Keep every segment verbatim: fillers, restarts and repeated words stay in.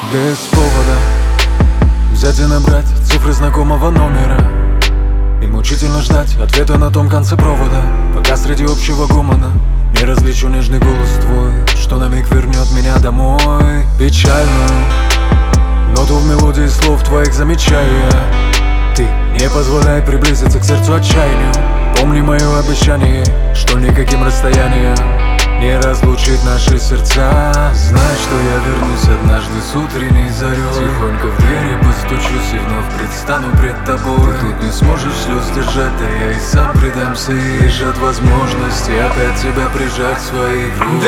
без повода взять и набрать цифры знакомого номера и мучительно ждать ответа на том конце провода, пока среди общего гомона не различу нежный голос твой, что на миг вернет меня домой. Печальную ноту в мелодии слов твоих замечаю я. Ты не позволяй приблизиться к сердцу отчаянию. Помни мое обещание, что никаким расстоянием не разлучит наши сердца. Знай, что я вернусь однажды с утренней зарей. Тихонько в двери постучусь и вновь предстану пред тобой. Ты тут не сможешь слез держать, да я и сам предамся. И лишь от возможности опять тебя прижать в своих руках.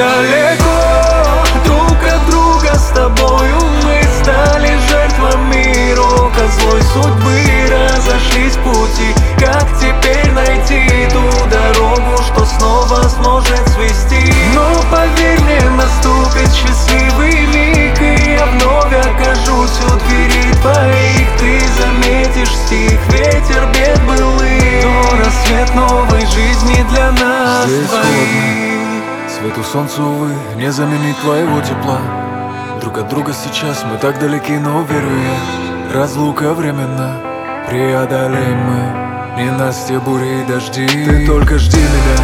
Далеко друг от друга с тобою мы стали жертвами рока злой судьбы. Разошлись пути, как теперь найти ту дорогу, что снова сможет свести? Но поверь мне, наступит счастливый миг, и я вновь окажусь у двери твоих. Ты заметишь стих, ветер бед былых, но рассвет новой жизни для нас здесь двоих. Холодно, свету солнцу, увы, не заменить твоего тепла. Друг от друга сейчас мы так далеки, но верю я, разлука временно, преодолеем мы ненастье, бури и дожди. Ты только жди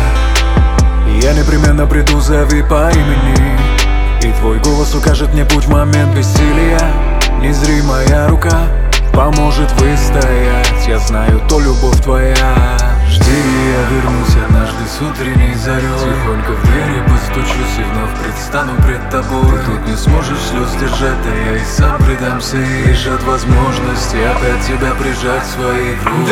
меня, и я непременно приду, зови по имени, и твой голос укажет мне путь в момент бессилия. Незримая рука поможет выстоять, я знаю, то любовь твоя. Жди, я вернусь однажды с утренней зарей. Тихонько в двери постучусь и вновь предстану пред тобой. Ты тут не сможешь слез держать, да я и сам предамся. И лишь от возможности опять тебя прижать в своих руках.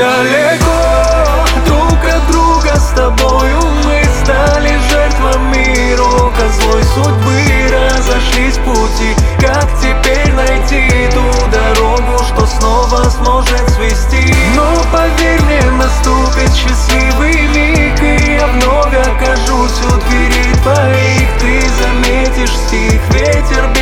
Далеко друг от друга с тобою мы стали жертвами рока злой судьбы. Разошлись пути, как теперь найти ту дорогу, что снова сможет свести? Но поверь мне, наступит счастливый миг, и я вновь окажусь у двери твоих. Ты заметишь стих, ветер